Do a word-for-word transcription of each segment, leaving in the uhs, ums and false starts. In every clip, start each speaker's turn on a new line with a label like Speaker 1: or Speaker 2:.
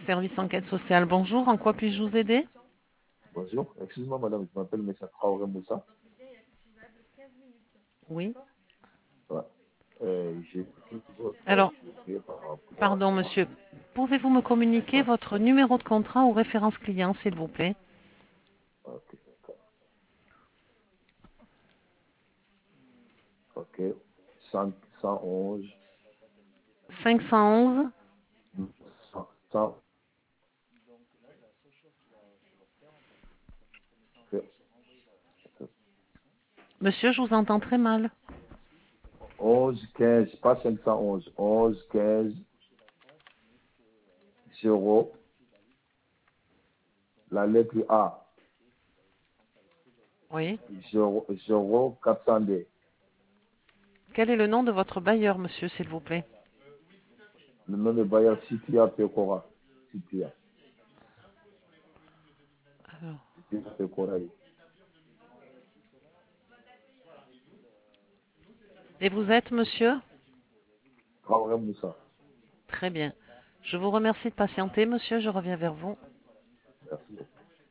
Speaker 1: Service enquête sociale, bonjour. En quoi puis-je vous aider?
Speaker 2: Bonjour, excusez-moi madame, je m'appelle M. Traoré Moussa.
Speaker 1: Oui.
Speaker 2: Ouais. Euh, j'ai
Speaker 1: Alors,
Speaker 2: par rapport
Speaker 1: pardon monsieur, pouvez-vous me communiquer
Speaker 2: à...
Speaker 1: votre numéro de contrat ou référence client, s'il vous plaît?
Speaker 2: Ok, d'accord. Ok. cinq cent onze.
Speaker 1: cinq cent onze.
Speaker 2: cent, cent,
Speaker 1: Monsieur, je vous entends très mal.
Speaker 2: onze, quinze, pas cinq cent onze. onze, quinze, zéro, la lettre A.
Speaker 1: Oui.
Speaker 2: zéro, zéro, quatre cent deux.
Speaker 1: Quel est le nom de votre bailleur, monsieur, s'il vous plaît?
Speaker 2: Le nom de bailleur Citia Pecora. Citia.
Speaker 1: Alors,
Speaker 2: Citia Pecora.
Speaker 1: et vous êtes monsieur?
Speaker 2: Traoré Moussa.
Speaker 1: Très bien. Je vous remercie de patienter, monsieur, je reviens vers vous.
Speaker 2: Merci.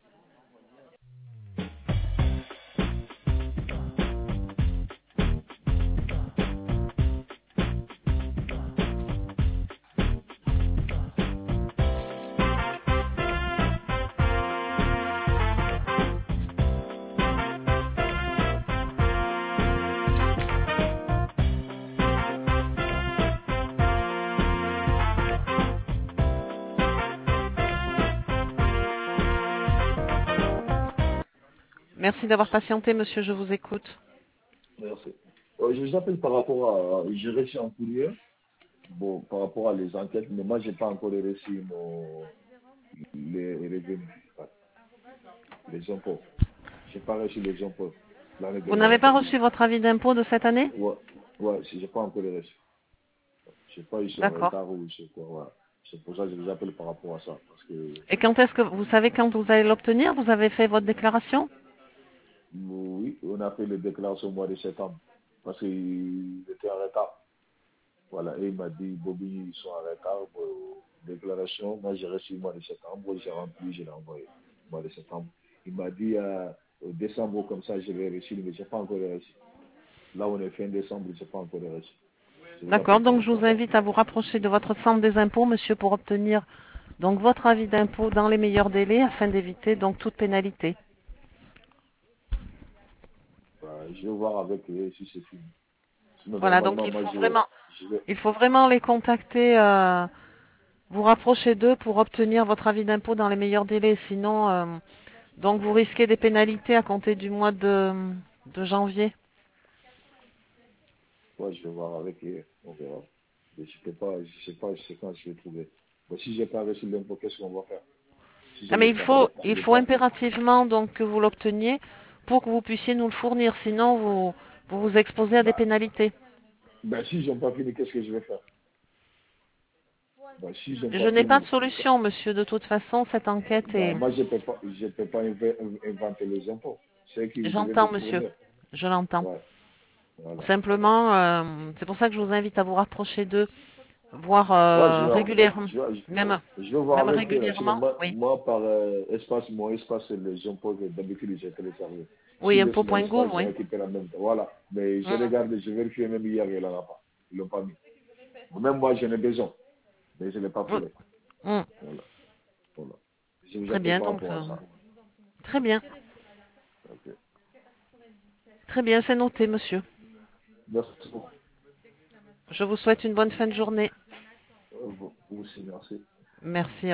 Speaker 1: Merci d'avoir patienté, monsieur, je vous écoute.
Speaker 2: Merci. Euh, je vous appelle par rapport à... J'ai reçu un courrier, bon, par rapport à les enquêtes, mais moi, j'ai pas encore reçu mon... les revenus, ouais, les impôts. J'ai pas reçu les impôts l'année
Speaker 1: Vous n'avez
Speaker 2: dernière.
Speaker 1: pas reçu votre avis d'impôt de cette année?
Speaker 2: Ouais, ouais, j'ai pas encore reçu. Je sais pas, ils sont en
Speaker 1: D'accord.
Speaker 2: retard ou je sais quoi, ouais. C'est pour ça que je vous appelle par rapport à ça, parce que...
Speaker 1: Et quand est-ce que vous savez quand vous allez l'obtenir? Vous avez fait votre déclaration?
Speaker 2: Oui, on a fait les déclarations au mois de septembre, parce qu'il était en retard. Voilà, et il m'a dit, Bobby, ils sont en retard pour déclaration. Moi, j'ai reçu le mois de septembre, j'ai rempli, je l'ai envoyé au mois de septembre. Il m'a dit, euh, au décembre, comme ça, je vais reçu, mais je n'ai pas encore reçu. Là, on est fin décembre, je n'ai pas encore reçu. Je vous
Speaker 1: D'accord,
Speaker 2: appelle par
Speaker 1: donc je
Speaker 2: rapport
Speaker 1: vous
Speaker 2: à ça.
Speaker 1: invite à vous rapprocher de votre centre des impôts, monsieur, pour obtenir donc votre avis d'impôt dans les meilleurs délais afin d'éviter donc toute pénalité.
Speaker 2: Euh, je vais voir avec eux si c'est fini. Sinon,
Speaker 1: Voilà, donc
Speaker 2: normalement,
Speaker 1: il
Speaker 2: moi,
Speaker 1: faut
Speaker 2: je vais,
Speaker 1: vraiment,
Speaker 2: je vais,
Speaker 1: il faut vraiment les contacter, euh, vous rapprocher d'eux pour obtenir votre avis d'impôt dans les meilleurs délais. Sinon, euh, donc vous risquez des pénalités à compter du mois de, de janvier.
Speaker 2: ouais, je vais voir avec eux. On verra. Mais je peux pas, je sais pas, je sais quand je vais trouver. Mais si j'ai pas reçu l'impôt, qu'est-ce qu'on va faire? Si je
Speaker 1: Ah, mais
Speaker 2: l'ai
Speaker 1: il
Speaker 2: pas,
Speaker 1: faut,
Speaker 2: je
Speaker 1: il
Speaker 2: l'ai
Speaker 1: faut
Speaker 2: pas.
Speaker 1: impérativement donc que vous l'obteniez pour que vous puissiez nous le fournir. Sinon, vous vous, vous exposez à des
Speaker 2: Bah,
Speaker 1: pénalités.
Speaker 2: ben, si j'ai pas fini, qu'est-ce que je vais faire? Ben, si j'ai
Speaker 1: Je
Speaker 2: pas
Speaker 1: n'ai pas de
Speaker 2: fini,
Speaker 1: solution, monsieur. De toute façon, cette enquête
Speaker 2: ben,
Speaker 1: est...
Speaker 2: moi, je peux pas, je peux pas inve- inventer les impôts. C'est qui je vais les
Speaker 1: J'entends, monsieur.
Speaker 2: fournir.
Speaker 1: Je l'entends.
Speaker 2: Ouais, voilà.
Speaker 1: Simplement, euh, c'est pour ça que je vous invite à vous rapprocher d'eux, voir
Speaker 2: Ouais, je
Speaker 1: euh,
Speaker 2: vais,
Speaker 1: régulièrement,
Speaker 2: je vais,
Speaker 1: même,
Speaker 2: je vais voir
Speaker 1: même
Speaker 2: avec eux. Sinon,
Speaker 1: régulièrement.
Speaker 2: moi,
Speaker 1: Oui.
Speaker 2: moi par euh, espace, mon espace, c'est les impôts que d'habitude, j'ai téléchargé.
Speaker 1: Oui,
Speaker 2: S'ils laissent mon espace,
Speaker 1: impôt.gouv,
Speaker 2: j'ai
Speaker 1: oui.
Speaker 2: récupéré en même temps. Voilà. Mais j'ai
Speaker 1: Mm,
Speaker 2: regardé, j'ai vérifié même hier, ils l'ont pas. Ils l'ont pas mis. Même moi, j'en ai besoin. Mais je ne l'ai pas
Speaker 1: mm,
Speaker 2: fait.
Speaker 1: mm.
Speaker 2: Voilà. Voilà. Je vous
Speaker 1: Très
Speaker 2: appelle
Speaker 1: bien,
Speaker 2: par
Speaker 1: donc,
Speaker 2: rapport à
Speaker 1: euh,
Speaker 2: ça.
Speaker 1: très bien.
Speaker 2: Ok.
Speaker 1: Très bien, c'est noté, monsieur.
Speaker 2: Merci beaucoup.
Speaker 1: Je vous souhaite une bonne fin de journée.
Speaker 2: Euh, Vous vous aussi, merci.
Speaker 1: Merci.